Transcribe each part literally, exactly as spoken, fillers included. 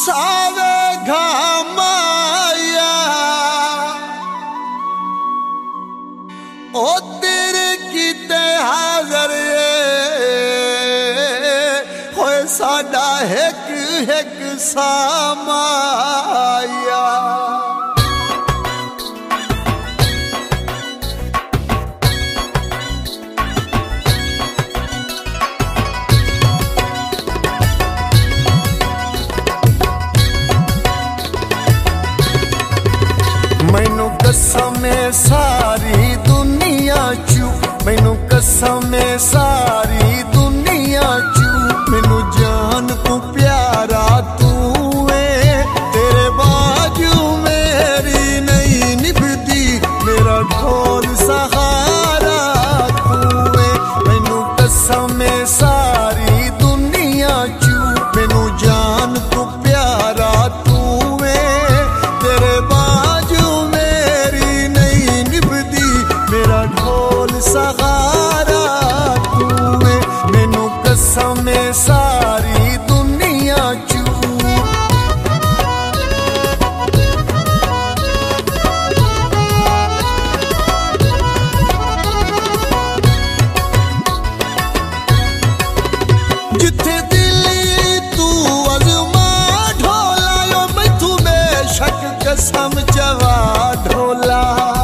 सावे घामाया ओ तेरे कीते हाज़र होए साडा एक एक सामाया। मैनू कसम सारी दुनिया चू, मैनू कसम सारी दुनिया चू, मैनू जान तू प्यारा तू है, तेरे बाजू मेरी नहीं निभदी, मेरा ढोल सहारा तू है। मैनू कसम सारी दुनिया चू, मैनू जान तू प्यारा तू है, तेरे सहारा तू है। मैनू कसम सारी दुनिया चू, जिथे दिल तू अज़मा ढोला मैं तू बेशक कसम जवा ढोला।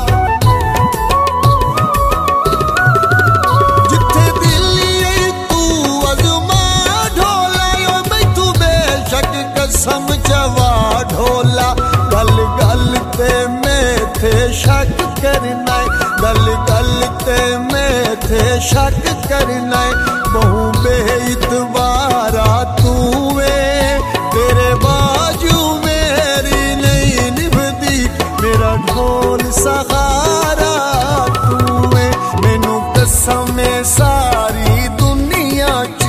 कसम जवा ढोला गल गल ते में थे शक करना, गल गल ते में थे शक करना, बहु बेइतबारा तू है, तेरे बाजू मेरी नहीं निभदी, मेरा ढोल सहारा तू है। मैनू कसम सारी दुनिया चू,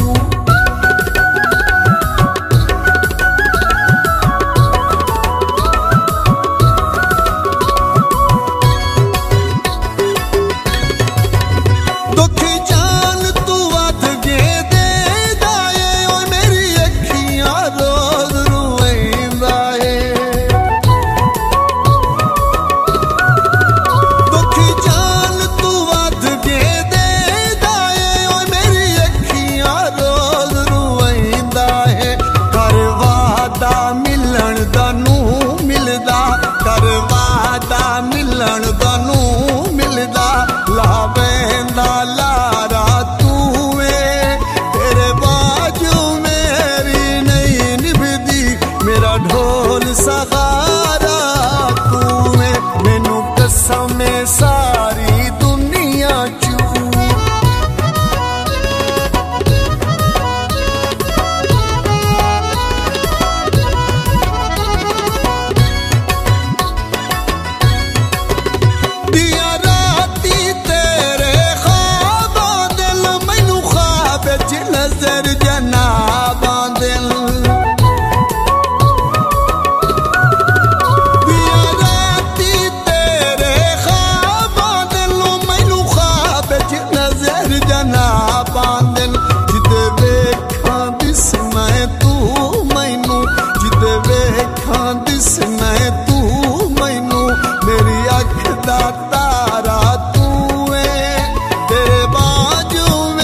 मिलन दानू मिलदा लावेंदा लारा तू है, तेरे बाजू मेरी नहीं निभदी, मेरा ढोल सहारा तू है। मैनू कसम सारी दुनिया चू, नजर जनाबा दिल दिया राती तेरे ख्वाबा दिल, मैनू ख्वाब च नजर जनाबा दिल, जिदे वेखा दिस मैं तू मैनू, जिदे वेखा दिस मैं तू मैनू, मेरी अख दा तारा तू है, तेरे बाजू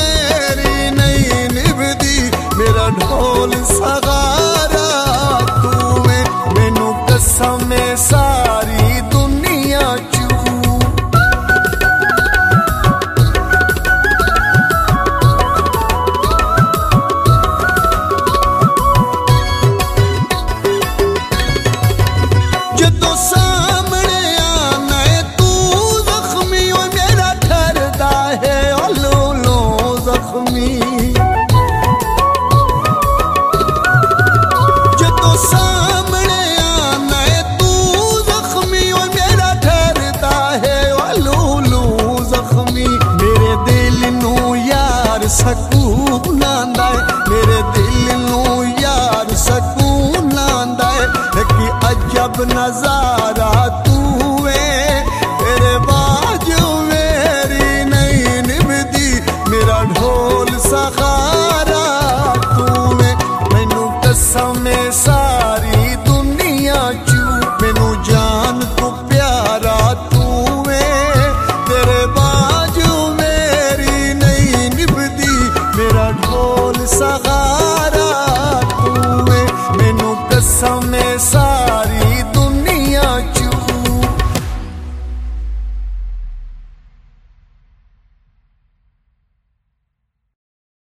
मेरा ढोल सहारा तू है। मैनू कसम सारी दुनिया चू, जदों सामने आना है तू जख्मी, और मेरा ठरदा है लो लो जख्मी, सामने आना है तू जख्मी, और मेरा ठहरता है लूलू जख्मी। मेरे दिल नू यार सकून आंदा है, मेरे दिल नू यार सकून आंदा है, कि अजब नज़ारा